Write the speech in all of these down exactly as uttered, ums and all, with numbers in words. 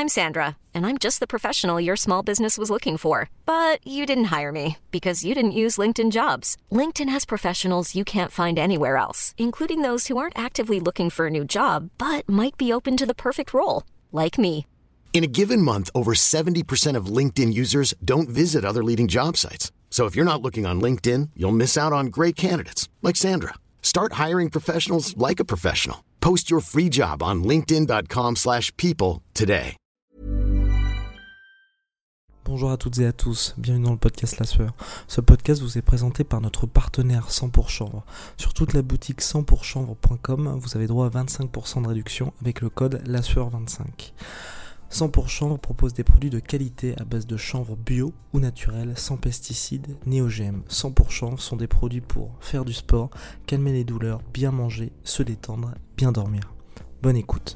I'm Sandra, and I'm just the professional your small business was looking for. But you didn't hire me because you didn't use LinkedIn Jobs. LinkedIn has professionals you can't find anywhere else, including those who aren't actively looking for a new job, but might be open to the perfect role, like me. In a given month, over seventy percent of LinkedIn users don't visit other leading job sites. So if you're not looking on LinkedIn, you'll miss out on great candidates like Sandra. Start hiring professionals like a professional. Post your free job on linkedin.com slash people today. Bonjour à toutes et à tous, bienvenue dans le podcast La Sueur. Ce podcast vous est présenté par notre partenaire cent pour Chanvre. Sur toute la boutique cent pour chanvre point com, vous avez droit à vingt-cinq pour cent de réduction avec le code La Sueur vingt-cinq. cent pour Chanvre propose des produits de qualité à base de chanvre bio ou naturel, sans pesticides ni O G M. cent pour Chanvre sont des produits pour faire du sport, calmer les douleurs, bien manger, se détendre, bien dormir. Bonne écoute.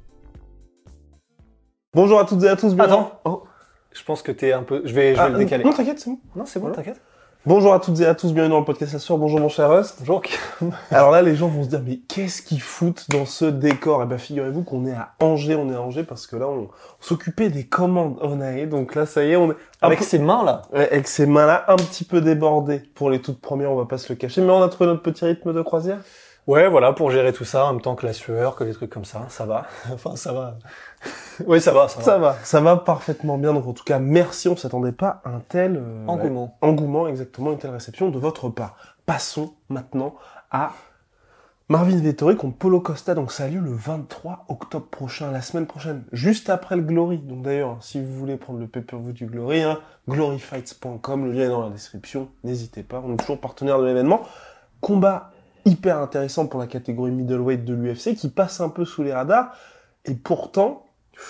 Bonjour à toutes et à tous. Bienvenue. Attends, oh. Je pense que t'es un peu... Je vais, je vais Ah, le décaler. Non, t'inquiète, c'est bon. Non, c'est bon, Voilà. t'inquiète. Bonjour à toutes et à tous, bienvenue dans le podcast La Sueur. Bonjour mon cher Rust. Bonjour. Alors là, les gens vont se dire, mais qu'est-ce qu'ils foutent dans ce décor? Eh ben, figurez-vous qu'on est à Angers, on est à Angers parce que là, on, on s'occupait des commandes Onae. Donc là, ça y est, on est... Avec peu... ses mains, là. Ouais, avec ces mains-là, un petit peu débordées pour les toutes premières, on va pas se le cacher. Mais on a trouvé notre petit rythme de croisière. Ouais, voilà, pour gérer tout ça, en même temps que la sueur, que les trucs comme ça, ça va. Enfin, ça va. Oui, ça va, ça va. Ça va, ça va parfaitement bien. Donc en tout cas, merci, on s'attendait pas à un tel... euh, Engouement. Engouement, exactement, une telle réception de votre part. Passons maintenant à Marvin Vettori contre Paulo Costa. Donc ça a lieu le vingt-trois octobre prochain, la semaine prochaine, juste après le Glory. Donc d'ailleurs, si vous voulez prendre le pay-per-view du Glory, hein, glory fights point com, le lien est dans la description, n'hésitez pas, on est toujours partenaire de l'événement. Combat hyper intéressant pour la catégorie middleweight de l'U F C, qui passe un peu sous les radars, et pourtant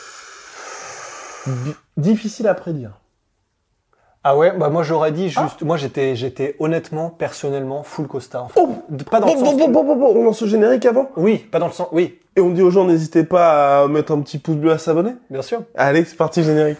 di- difficile à prédire. Ah ouais, bah moi j'aurais dit Ah. juste... Moi j'étais j'étais honnêtement, personnellement, full Costa. En fait. Oh, Pas dans le bon, sens... bon, bon, bon, bon, on lance le générique avant. Oui, pas dans le sens... Oui, Et on dit aux gens, n'hésitez pas à mettre un petit pouce bleu, à s'abonner. bien sûr. Allez, c'est parti, générique.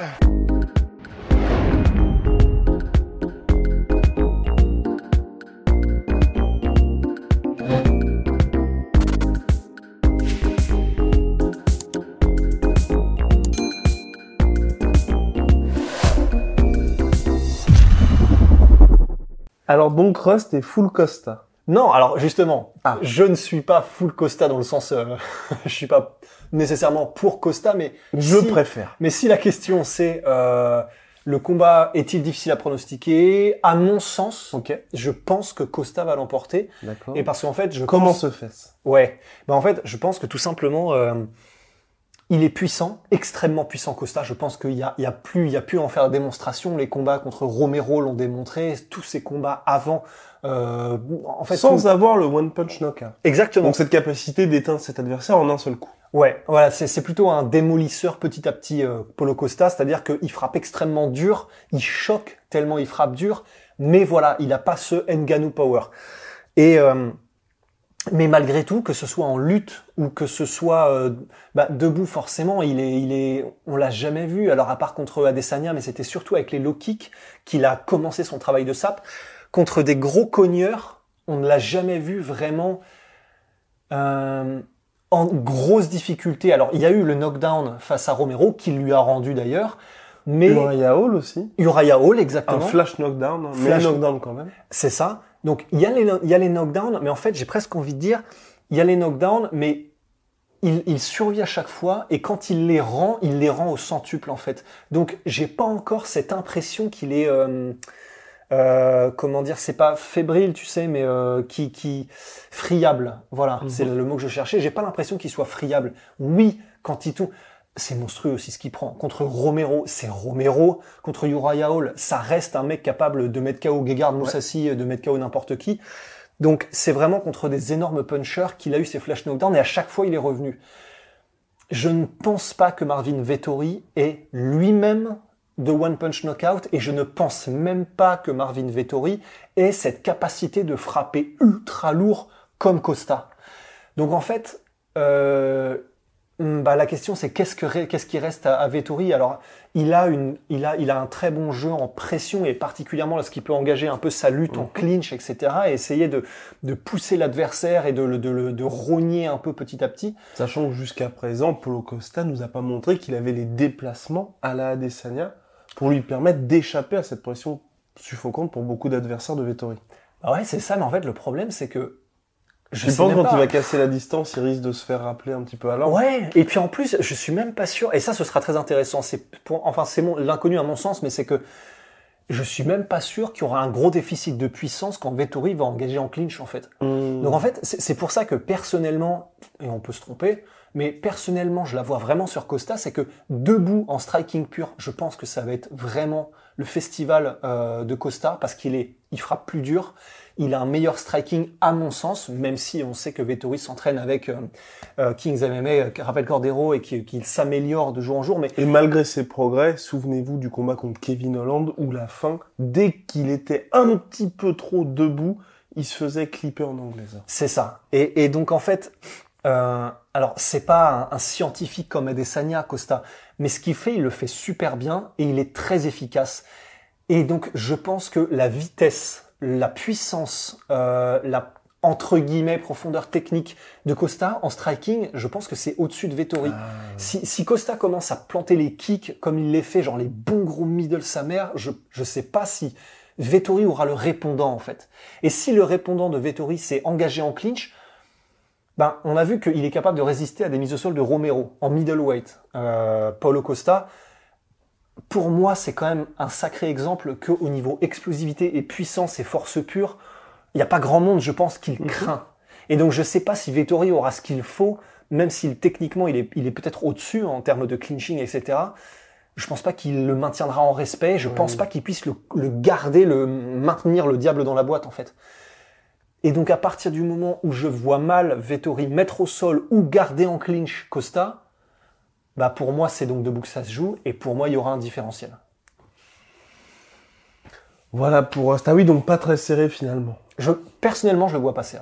Alors donc, Rust est full Costa. Non, alors justement, Ah. je ne suis pas full Costa dans le sens... Euh, je suis pas nécessairement pour Costa, mais... Je si- préfère. Mais si la question c'est euh, le combat est-il difficile à pronostiquer, à mon sens, Ok. je pense que Costa va l'emporter. D'accord. Et parce qu'en fait, je Comment pense... se fait-ce? Ouais. Ben en fait, je pense que tout simplement, euh, il est puissant, extrêmement puissant Costa. Je pense qu'il y a, il y a plus, il y a plus à en faire la démonstration. Les combats contre Romero l'ont démontré. Tous ces combats avant, euh, en fait, Sans tout- avoir le one punch knockout. exactement. Donc cette capacité d'éteindre cet adversaire en un seul coup. Ouais, voilà, c'est, c'est plutôt un démolisseur petit à petit, euh, Paulo Costa, c'est-à-dire qu'il frappe extrêmement dur, il choque tellement il frappe dur, mais voilà, il a pas ce Ngannou power. Et euh, mais malgré tout, que ce soit en lutte ou que ce soit euh, bah, debout, forcément, il est, il est, on l'a jamais vu. Alors à part contre Adesanya, mais c'était surtout avec les low kicks qu'il a commencé son travail de sape. Contre des gros cogneurs, on ne l'a jamais vu vraiment. Euh, en grosse difficulté. Alors, il y a eu le knockdown face à Romero, qui lui a rendu d'ailleurs, mais Uriah Hall aussi. Uriah Hall, Un exactement. flash knockdown, hein, mais un Flash- knockdown quand même. C'est ça. Donc, il y a les, il y a les knockdowns, mais en fait, j'ai presque envie de dire, il y a les knockdowns, mais il, il survit à chaque fois, et quand il les rend, il les rend au centuple, en fait. Donc, j'ai pas encore cette impression qu'il est, euh, euh, comment dire, c'est pas fébrile, tu sais, mais euh, qui, qui friable. Voilà, Mhm. c'est le mot que je cherchais. J'ai pas l'impression qu'il soit friable. Oui, quand il tout, c'est monstrueux aussi ce qu'il prend. Contre Romero, c'est Romero. Contre Uriah Hall, ça reste un mec capable de mettre K O Gegard Mousasi, de mettre K O n'importe qui. Donc c'est vraiment contre des énormes punchers qu'il a eu ses flash knockdowns et à chaque fois il est revenu. Je ne pense pas que Marvin Vettori est lui-même de One Punch Knockout et je ne pense même pas que Marvin Vettori ait cette capacité de frapper ultra lourd comme Costa. Donc en fait, euh, Bah, la question, c'est qu'est-ce, que, qu'est-ce qui reste à, à Vettori? Alors, il a, une, il, a, il a un très bon jeu en pression et particulièrement lorsqu'il peut engager un peu sa lutte mmh. en clinch, et cetera et essayer de, de pousser l'adversaire et de, de, de, de rogner un peu petit à petit. Sachant que jusqu'à présent, Paulo Costa nous a pas montré qu'il avait les déplacements à la Adesanya pour lui permettre d'échapper à cette pression suffocante pour beaucoup d'adversaires de Vettori. Bah ouais, c'est ça, mais en fait, le problème, c'est que Je, je pense quand pas. il va casser la distance, il risque de se faire rappeler un petit peu à l'ordre. Ouais, et puis en plus, je suis même pas sûr, et ça ce sera très intéressant, c'est pour, enfin c'est mon, l'inconnu à mon sens, mais c'est que je suis même pas sûr qu'il y aura un gros déficit de puissance quand Vettori va engager en clinch en fait. Mmh. Donc en fait, c'est, c'est pour ça que personnellement, et on peut se tromper, mais personnellement je la vois vraiment sur Costa, c'est que debout en striking pur, je pense que ça va être vraiment le festival euh, de Costa, parce qu'il est, il frappe plus dur. Il a un meilleur striking à mon sens, même si on sait que Vettori s'entraîne avec euh, euh, Kings M M A, Rafael Cordero, et qu'il, qu'il s'améliore de jour en jour. Mais et malgré ses progrès, souvenez-vous du combat contre Kevin Holland, où la fin, dès qu'il était un petit peu trop debout, il se faisait clipper en anglaise. C'est ça. Et, et donc en fait, euh, alors c'est pas un, un scientifique comme Adesanya, Costa, mais ce qu'il fait, il le fait super bien et il est très efficace. Et donc je pense que la vitesse, la puissance, euh, la entre guillemets profondeur technique de Costa en striking, je pense que c'est au-dessus de Vettori. Ah. Si, si Costa commence à planter les kicks comme il les fait, genre les bons gros middle sa mère, je je sais pas si Vettori aura le répondant en fait. Et si le répondant de Vettori s'est engagé en clinch, ben on a vu qu'il est capable de résister à des mises au sol de Romero en middleweight. Euh, Paulo Costa. Pour moi, c'est quand même un sacré exemple qu'au niveau explosivité et puissance et force pure, il n'y a pas grand monde, je pense, qui le craint. Et donc, je ne sais pas si Vettori aura ce qu'il faut, même s'il techniquement, il est, il est peut-être au-dessus en termes de clinching, et cetera. Je pense pas qu'il le maintiendra en respect. Je oui. pense pas qu'il puisse le, le garder, le maintenir le diable dans la boîte, en fait. Et donc, à partir du moment où je vois mal Vettori mettre au sol ou garder en clinch Costa, bah pour moi, c'est donc debout que ça se joue, et pour moi, il y aura un différentiel. Voilà pour Asta. Oui, donc pas très serré finalement. Je, personnellement, je le vois pas serré.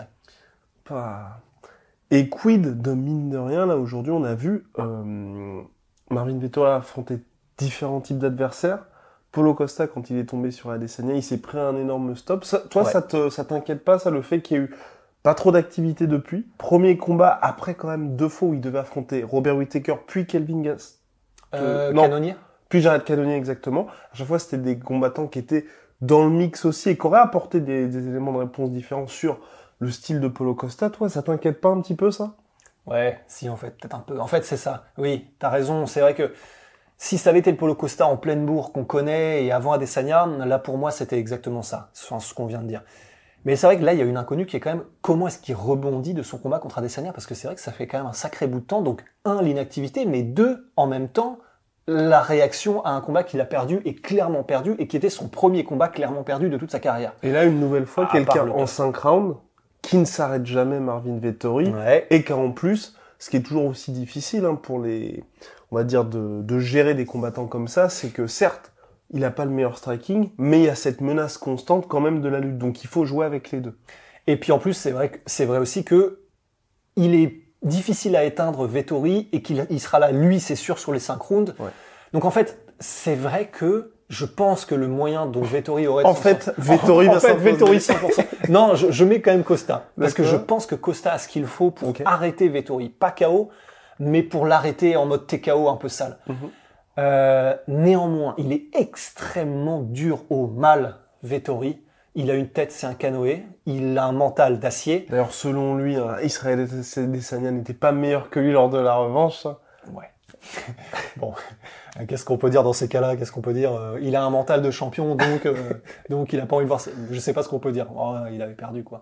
Pas. Et quid de mine de rien, là, aujourd'hui, on a vu euh, Marvin Vettori affronter différents types d'adversaires. Paulo Costa, quand il est tombé sur Adesanya, il s'est pris un énorme stop. Ça, toi, ouais. ça te, ça t'inquiète pas, ça, le fait qu'il y ait eu pas trop d'activité depuis. Premier combat, après quand même deux fois où il devait affronter Robert Whittaker, puis Kelvin Gas... Euh, non, Cannonier puis Jared Cannonier, exactement. À chaque fois, c'était des combattants qui étaient dans le mix aussi et qui auraient apporté des, des éléments de réponse différents sur le style de Paulo Costa. Toi, ça t'inquiète pas un petit peu, ça? Ouais, si, en fait, peut-être un peu. En fait, c'est ça. Oui, t'as raison. C'est vrai que si ça avait été le Paulo Costa en pleine bourre qu'on connaît et avant Adesanya, là, pour moi, c'était exactement ça, ce qu'on vient de dire. Mais c'est vrai que là, il y a une inconnue qui est quand même comment est-ce qu'il rebondit de son combat contre Adesanya, parce que c'est vrai que ça fait quand même un sacré bout de temps. Donc, un, l'inactivité, mais deux, en même temps, la réaction à un combat qu'il a perdu et clairement perdu et qui était son premier combat clairement perdu de toute sa carrière. Et là, une nouvelle fois, ah, quelqu'un en cinq rounds qui ne s'arrête jamais, Marvin Vettori, ouais. et qu'en plus, ce qui est toujours aussi difficile hein, pour les, on va dire, de, de gérer des combattants comme ça, c'est que certes, il n'a pas le meilleur striking, mais il y a cette menace constante quand même de la lutte. Donc il faut jouer avec les deux. Et puis en plus, c'est vrai que c'est vrai aussi que il est difficile à éteindre Vettori et qu'il il sera là, lui, c'est sûr, sur les cinq rounds. Ouais. Donc en fait, c'est vrai que je pense que le moyen dont Vettori aurait... En fait, Vettori en, va en fait, Vettori cent pour cent. Non, je, je mets quand même Costa. Parce D'accord. que je pense que Costa a ce qu'il faut pour okay. arrêter Vettori. Pas K O, mais pour l'arrêter en mode T K O un peu sale. Mm-hmm. Euh, néanmoins, il est extrêmement dur au mal, Vettori. Il a une tête, c'est un canoë. Il a un mental d'acier. D'ailleurs, selon lui, hein, Israël Adesanya n'était pas meilleur que lui lors de la revanche. Ouais. Bon, qu'est-ce qu'on peut dire dans ces cas-là? Qu'est-ce qu'on peut dire? Il a un mental de champion, donc euh, donc il a pas envie de voir. Je sais pas ce qu'on peut dire. Oh, il avait perdu quoi.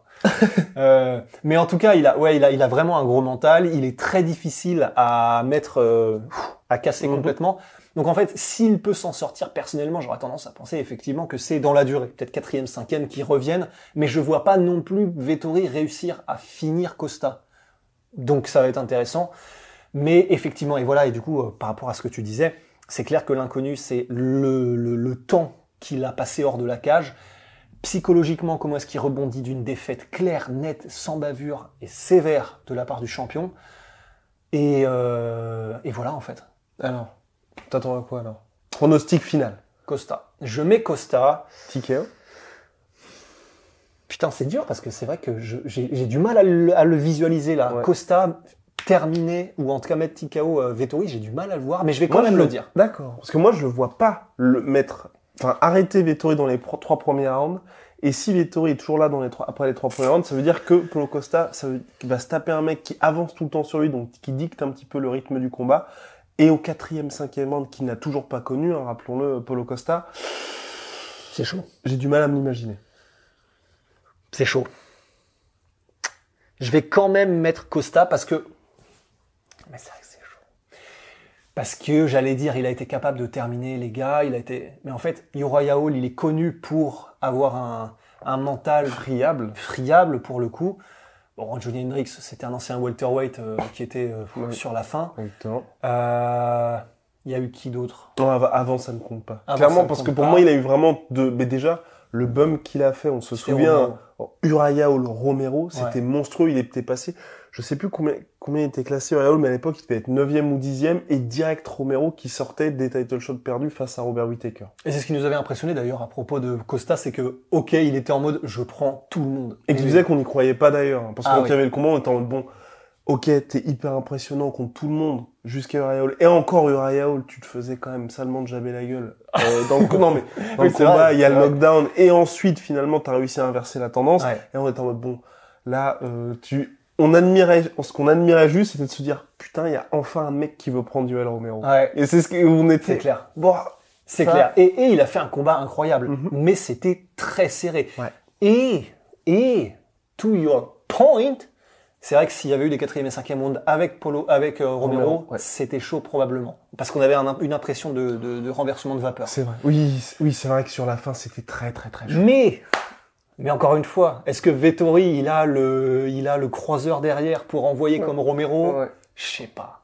euh, mais en tout cas, il a ouais, il a il a vraiment un gros mental. Il est très difficile à mettre, euh, à casser mm-hmm. complètement. Donc en fait, s'il peut s'en sortir personnellement, j'aurais tendance à penser effectivement que c'est dans la durée, peut-être quatrième, cinquième qui reviennent, mais je vois pas non plus Vettori réussir à finir Costa. Donc ça va être intéressant. Mais effectivement, et voilà, et du coup, euh, par rapport à ce que tu disais, c'est clair que l'inconnu, c'est le, le, le temps qu'il a passé hors de la cage. Psychologiquement, comment est-ce qu'il rebondit d'une défaite claire, nette, sans bavure et sévère de la part du champion? Et, euh, et voilà, en fait. Alors, t'attends à quoi, alors? Pronostic final. Costa. Je mets Costa. T K O. Putain, c'est dur parce que c'est vrai que je, j'ai, j'ai du mal à le, à le visualiser là. Ouais. Costa terminé, ou en tout cas mettre T K O euh, Vettori, j'ai du mal à le voir, mais je vais quand Moi, même je le dire. D'accord. Parce que moi, je le vois pas le mettre, enfin, arrêter Vettori dans les pro- trois premiers rounds. Et si Vettori est toujours là dans les trois, après les trois premiers rounds, ça veut dire que Paulo Costa, ça veut, qu'il va se taper un mec qui avance tout le temps sur lui, donc qui dicte un petit peu le rythme du combat. Et au quatrième, cinquième round, qu'il n'a toujours pas connu, hein, rappelons-le, Paulo Costa. C'est chaud. J'ai du mal à me l'imaginer. C'est chaud. Je vais quand même mettre Costa parce que... Mais c'est vrai que c'est chaud. Parce que, j'allais dire, il a été capable de terminer les gars, il a été... Mais en fait, Uriah Hall, il est connu pour avoir un, un mental Friable. friable pour le coup. Bon, Johnny Hendricks, c'était un ancien welterweight euh, qui était euh, Ouais. sur la fin. Exactement. Euh, Il y a eu qui d'autre? Non, av- avant, ça ne compte pas. Avant, ça Clairement, ne parce compte que pour pas. moi, il a eu vraiment de, mais déjà, le bum qu'il a fait, on se C'était souvient, Romero. oh, Uriah Hall Romero, c'était Ouais. monstrueux, il était passé, je sais plus combien, combien il était classé Uriah Hall, mais à l'époque, il devait être neuvième ou dixième, et direct Romero qui sortait des title shots perdus face à Robert Whittaker. Et c'est ce qui nous avait impressionné d'ailleurs à propos de Costa, c'est que, ok, il était en mode, je prends tout le monde. Et qui disait qu'on n'y croyait pas d'ailleurs, hein, parce que Ah quand oui. il y avait le combat, on était en mode, bon, ok, t'es hyper impressionnant contre tout le monde, jusqu'à Uriah Hall. Et encore Uriah Hall, tu te faisais quand même salement jabber la gueule. Euh, dans le, non, mais, dans Oui, le c'est combat, vrai, il y a c'est le vrai. knockdown, et ensuite, finalement, t'as réussi à inverser la tendance. Ouais. Et on était en mode, bon, là, euh, tu, on admirait, ce qu'on admirait juste, c'était de se dire, putain, il y a enfin un mec qui veut prendre Yoel Romero. Ouais. Et c'est ce qu'on était. C'est clair. Bon, C'est ça- clair. Et, et il a fait un combat incroyable. Mhm. Mais c'était très serré. Ouais. Et, et, to your point, c'est vrai que s'il y avait eu des quatrième et cinquième rounds avec Polo, avec euh, Romero, Romero, ouais. c'était chaud probablement. Parce qu'on avait un- une impression de, de, de renversement de vapeur. C'est vrai. Oui, c'est- oui, c'est vrai que sur la fin, c'était très, très, très chaud. Mais, mais encore une fois, est-ce que Vettori, il a le, il a le croiseur derrière pour envoyer Ouais. comme Romero? Ouais. Je sais pas.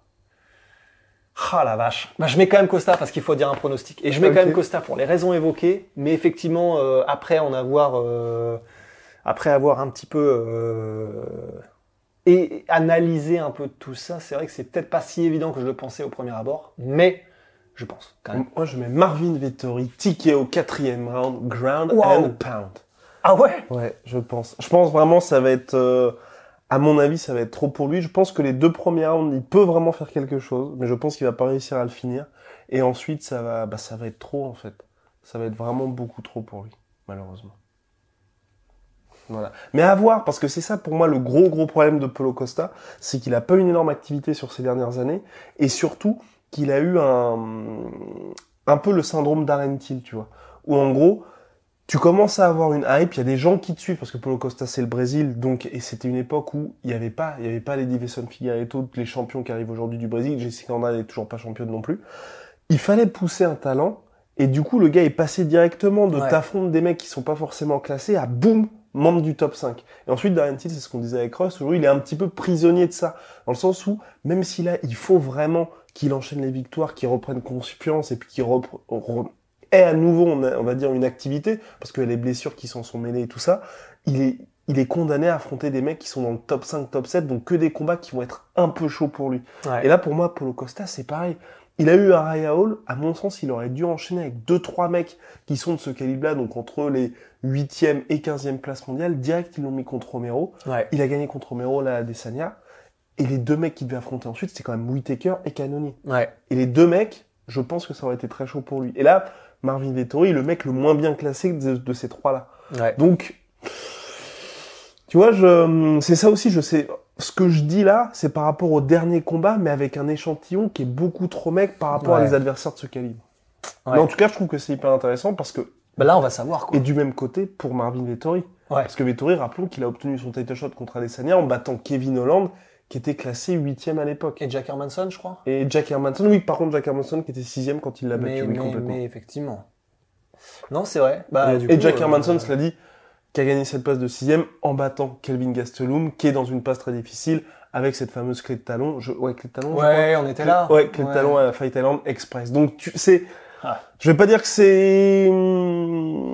Ah la vache. Bah, je mets quand même Costa parce qu'il faut dire un pronostic. Et je mets Ok. quand même Costa pour les raisons évoquées. Mais effectivement, euh, après en avoir, euh, après avoir un petit peu euh, et analysé un peu tout ça, c'est vrai que c'est peut-être pas si évident que je le pensais au premier abord. Mais je pense quand même. Moi, je mets Marvin Vettori, T K O, quatrième round, ground Wow. and pound. Ah ouais. Ouais, je pense. Je pense vraiment ça va être, euh, à mon avis, ça va être trop pour lui. Je pense que les deux premiers rounds, il peut vraiment faire quelque chose, mais je pense qu'il va pas réussir à le finir. Et ensuite, ça va, bah, ça va être trop, en fait. Ça va être vraiment beaucoup trop pour lui, malheureusement. Voilà. Mais à voir, parce que c'est ça pour moi le gros gros problème de Paulo Costa, c'est qu'il a pas une énorme activité sur ces dernières années, et surtout qu'il a eu un, un peu le syndrome Darren Till, tu vois. Où en gros, tu commences à avoir une hype, il y a des gens qui te suivent, parce que Paulo Costa c'est le Brésil, donc, et c'était une époque où il y avait pas, il y avait pas les Divison Figueiredo, les champions qui arrivent aujourd'hui du Brésil, Jessica Andrade n'est toujours pas championne non plus. Il fallait pousser un talent, et du coup, le gars est passé directement de Ouais. t'affronter des mecs qui sont pas forcément classés à boum, membre du top cinq. Et ensuite, Darren Till, c'est ce qu'on disait avec Ross, aujourd'hui, il est un petit peu prisonnier de ça. Dans le sens où, même si là, il faut vraiment qu'il enchaîne les victoires, qu'il reprenne confiance, et puis qu'il repre- re- ait à nouveau, on, a- on va dire, une activité, parce qu'il y a les blessures qui s'en sont mêlées et tout ça, il est, il est condamné à affronter des mecs qui sont dans le top cinq, top sept, donc que des combats qui vont être un peu chauds pour lui. Ouais. Et là, pour moi, Paulo Costa, c'est pareil. Il a eu Uriah Hall, à mon sens, il aurait dû enchaîner avec deux trois mecs qui sont de ce calibre-là, donc entre les huitième et quinzième place mondiale. Direct, ils l'ont mis contre Romero. Ouais. Il a gagné contre Romero, là, à Adesanya. Et les deux mecs qu'il devait affronter ensuite, c'était quand même Whittaker et Cannonier. Ouais. Et les deux mecs, je pense que ça aurait été très chaud pour lui. Et là, Marvin Vettori, le mec le moins bien classé de, de ces trois-là. Ouais. Donc, tu vois, je, c'est ça aussi, je sais, ce que je dis là, c'est par rapport au dernier combat, mais avec un échantillon qui est beaucoup trop mec par rapport Ouais. à les adversaires de ce calibre. Ouais. Mais en tout cas, je trouve que c'est hyper intéressant parce que, Bah là, on va savoir quoi. et du même côté pour Marvin Vettori. Ouais. Parce que Vettori, rappelons qu'il a obtenu son title shot contre Adesanya en battant Kevin Holland, qui était classé huitième à l'époque. Et Jack Hermanson, je crois. Et Jack Hermanson, oui, par contre, Jack Hermanson qui était sixième quand il l'a battu, Mais, oui, mais, complètement. mais effectivement. Non, c'est vrai. Bah, et du et coup, Jack euh, Hermanson, cela dit, qui a gagné cette place de sixième en battant Kelvin Gastelum, qui est dans une passe très difficile, avec cette fameuse clé de talon. Je... Ouais, clé de talon, je crois. Ouais, on était là. Ouais, clé de talon à la Fight Island Express. Donc, tu sais, Ah. je vais pas dire que c'est hum,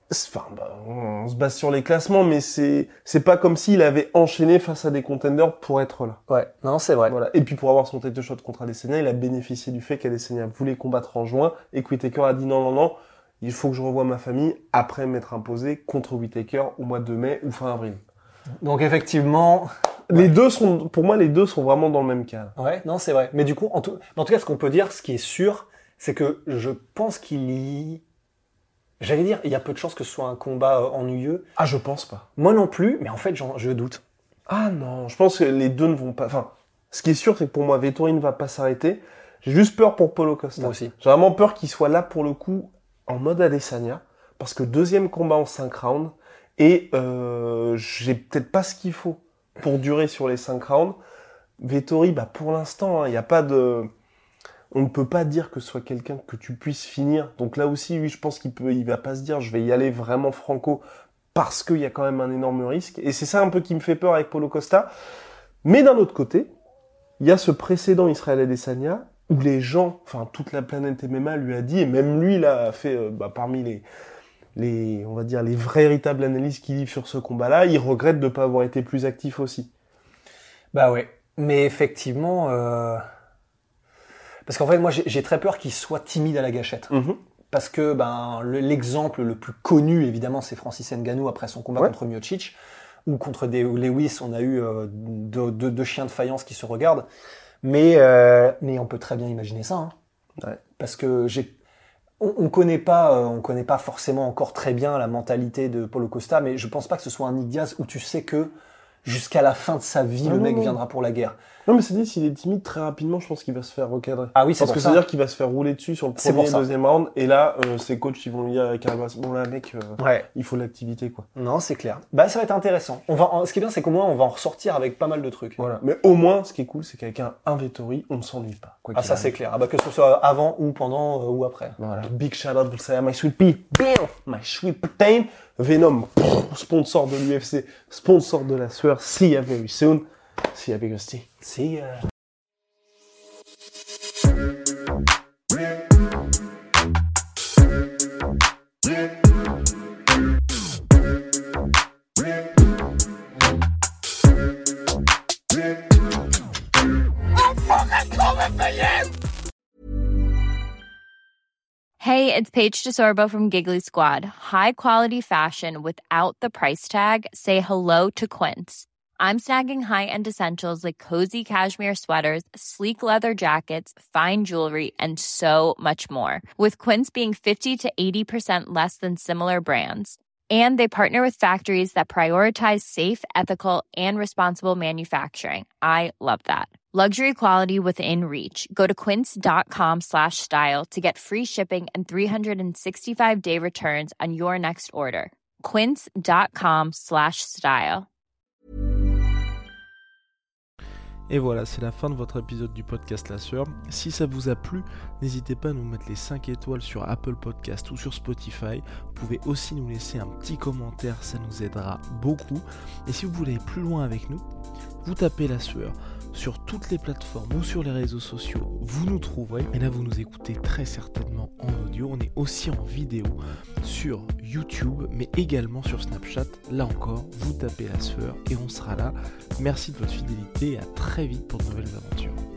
Enfin, bah, on se base sur les classements, mais c'est c'est pas comme s'il avait enchaîné face à des contenders pour être là. Ouais, non, c'est vrai. Voilà. Et puis pour avoir son title shot contre Adesanya, il a bénéficié du fait qu'Adesanya voulait combattre en juin et que Whittaker a dit non, non, non, il faut que je revoie ma famille après m'être imposé contre Whittaker au mois de mai ou fin avril. Donc effectivement... Les ouais. deux sont, pour moi, les deux sont vraiment dans le même cas. Ouais, non, c'est vrai. Mais du coup, en tout, en tout cas, ce qu'on peut dire, ce qui est sûr, c'est que je pense qu'il y... J'allais dire, il y a peu de chances que ce soit un combat euh, ennuyeux. Ah, je pense pas. Moi non plus, mais en fait, j'en, je doute. Ah non, je pense que les deux ne vont pas... Enfin, ce qui est sûr, c'est que pour moi, Vettori ne va pas s'arrêter. J'ai juste peur pour Paulo Costa. Moi aussi. J'ai vraiment peur qu'il soit là, pour le coup, en mode Adesanya. Parce que deuxième combat en cinq rounds. Et euh, j'ai peut-être pas ce qu'il faut pour durer sur les cinq rounds. Vettori, bah pour l'instant, il hein, n'y a pas de... On ne peut pas dire que ce soit quelqu'un que tu puisses finir. Donc là aussi, oui, je pense qu'il peut, il va pas se dire, je vais y aller vraiment franco, parce qu'il y a quand même un énorme risque. Et c'est ça un peu qui me fait peur avec Paulo Costa. Mais d'un autre côté, il y a ce précédent Israël Adesanya, où les gens, enfin toute la planète M M A lui a dit, et même lui, là, a fait, euh, bah, parmi les, les, on va dire, les vraies véritables analyses qu'il livre sur ce combat-là, il regrette de ne pas avoir été plus actif aussi. Bah ouais. Mais effectivement... Euh... Parce qu'en fait, moi, j'ai, j'ai très peur qu'il soit timide à la gâchette. Mmh. Parce que ben, le, l'exemple le plus connu, évidemment, c'est Francis Ngannou après son combat ouais. contre Miocic, ou contre des Lewis, on a eu euh, deux, deux, deux chiens de faïence qui se regardent. Mais, euh, mais on peut très bien imaginer ça. Hein. Ouais. Parce que j'ai... on, on connaît pas, euh, on connaît pas forcément encore très bien la mentalité de Paulo Costa, mais je pense pas que ce soit un Nick Diaz où tu sais que jusqu'à la fin de sa vie, ah le non, mec non. viendra pour la guerre. Non, mais c'est dit, s'il est timide, très rapidement, je pense qu'il va se faire recadrer. Ah oui, c'est Parce pour que ça. c'est-à-dire qu'il va se faire rouler dessus sur le premier et deuxième round, et là, euh, ses coachs, ils vont lui dire avec un bon là, mec, euh, ouais. il faut l'activité, quoi. Non, c'est clair. Bah, ça va être intéressant. On va, ce qui est bien, c'est qu'au moins, on va en ressortir avec pas mal de trucs. Voilà. Mais au moins, ce qui est cool, c'est qu'avec un, un Vettori, on ne s'ennuie pas. Quoi ah, ça, arrive. C'est clair. Ah, bah, que ce soit avant ou pendant euh, ou après. Voilà. Big shout out pour ça, my sweet pea, bam, my sweet protein, Venom, pff, sponsor de l'U F C, sponsor de la sueur, see ya very soon. See ya, Big Rusty. See ya. Hey, it's Paige DeSorbo from Giggly Squad. High quality fashion without the price tag. Say hello to Quince. I'm snagging high-end essentials like cozy cashmere sweaters, sleek leather jackets, fine jewelry, and so much more. With Quince being fifty to eighty percent less than similar brands. And they partner with factories that prioritize safe, ethical, and responsible manufacturing. I love that. Luxury quality within reach. Go to quince.com slash style to get free shipping and three sixty-five day returns on your next order. Quince.com slash style. Et voilà, c'est la fin de votre épisode du podcast La Sueur. Si ça vous a plu, n'hésitez pas à nous mettre les cinq étoiles sur Apple Podcast ou sur Spotify. Vous pouvez aussi nous laisser un petit commentaire, ça nous aidera beaucoup. Et si vous voulez aller plus loin avec nous, vous tapez La Sueur sur toutes les plateformes ou sur les réseaux sociaux, vous nous trouverez. Et là, vous nous écoutez très certainement en audio. On est aussi en vidéo sur YouTube, mais également sur Snapchat. Là encore, vous tapez La Sueur et on sera là. Merci de votre fidélité et à très vite pour de nouvelles aventures.